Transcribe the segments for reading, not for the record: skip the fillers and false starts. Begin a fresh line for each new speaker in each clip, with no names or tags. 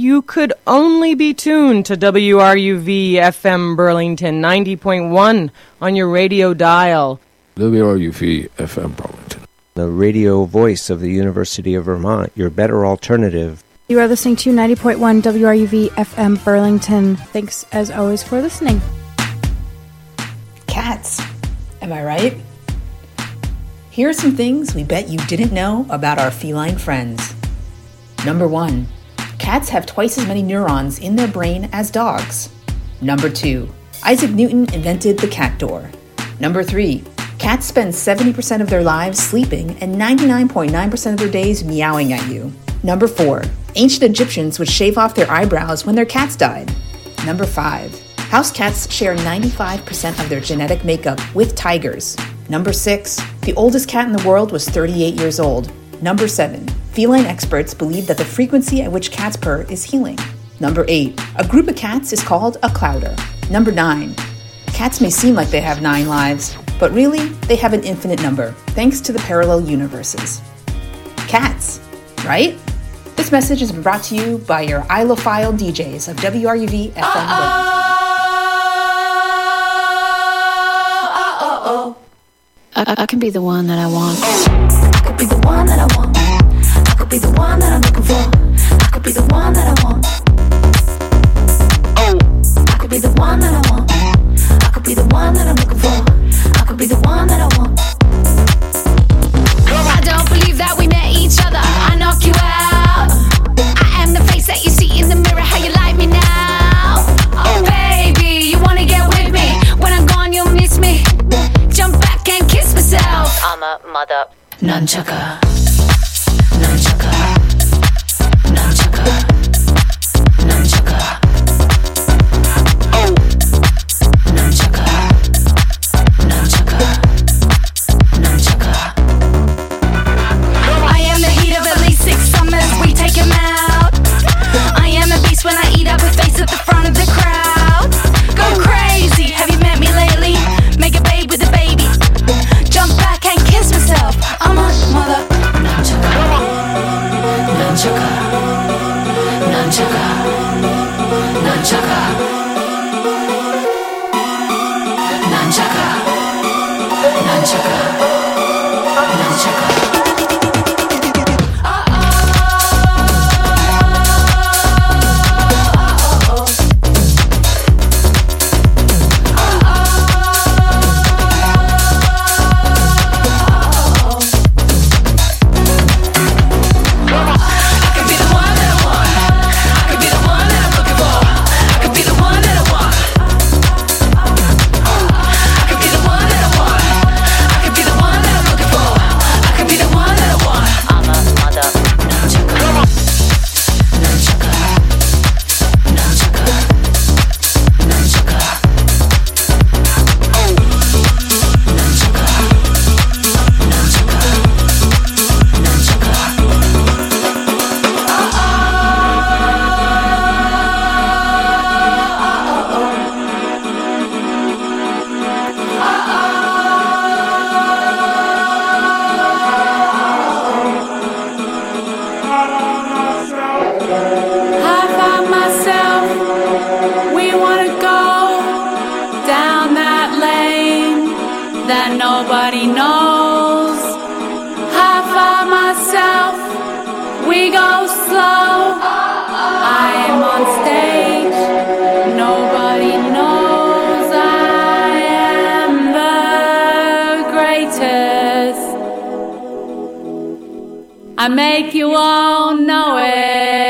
you could only be tuned to WRUV FM Burlington 90.1 on your radio dial.
WRUV FM Burlington,
the radio voice of the University of Vermont, your better alternative.
You are listening to 90.1 WRUV FM Burlington. Thanks, as always, for listening.
Cats, am I right? Here are some things we bet you didn't know about our feline friends. Number 1, cats have twice as many neurons in their brain as dogs. Number 2, Isaac Newton invented the cat door. Number 3, cats spend 70% of their lives sleeping and 99.9% of their days meowing at you. Number 4, ancient Egyptians would shave off their eyebrows when their cats died. Number 5, house cats share 95% of their genetic makeup with tigers. Number 6, the oldest cat in the world was 38 years old. Number 7, feline experts believe that the frequency at which cats purr is healing. Number 8, a group of cats is called a clouder. Number 9, cats may seem like they have 9 lives, but really, they have an infinite number, thanks to the parallel universes. Cats, right? This message has been brought to you by your Ilophile DJs of WRUV FM.
I can be the one that I want. I could be the one that I want. I could be the one that I'm looking for. I could be the one that I want. I could be the one that I want. I could be the one that I'm looking for. I could be the one that I want. I don't believe that we met each other. I knock you out. I am the face that you see in the mirror. How you like me now? Oh baby, you wanna get with me? When I'm gone, you'll miss me. Jump back and kiss myself. I'm a mother. Nunchaka. Nunchaka. Nunchaka. Nunchaka. Oh. Nunchaka. Nunchaka. Nunchaka. I am the heat of at least 6 summers. We take 'em out. I am a beast when I eat up a face at the front of the crowd. Go crazy. Have you met me lately? Make a babe with a baby. Jump back and kiss myself. I'm a mother. Nunchaka. Nunchaka. Nunchaka. Nunchaka. Nunchaka. Nunchaka. Nunchaka.
I make you all know it.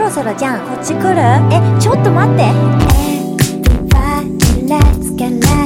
ろそろじゃんこっち来る？ちょっと待って。Everybody let's get loud